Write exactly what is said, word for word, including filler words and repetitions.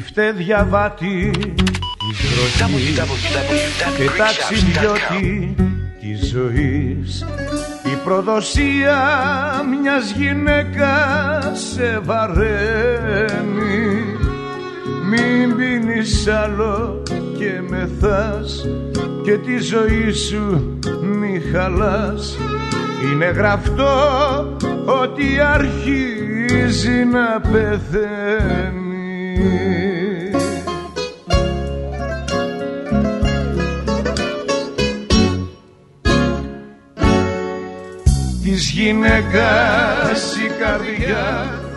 Κρυφτέ διαβάτη της βροχής και ταξιδιώτη της ζωής, η προδοσία μιας γυναίκας σε βαραίνει. Μην πίνεις άλλο και μεθάς και τη ζωή σου μη χαλάς. Είναι γραφτό ότι αρχίζει να πεθαίνει. Της γυναίκας η καρδιά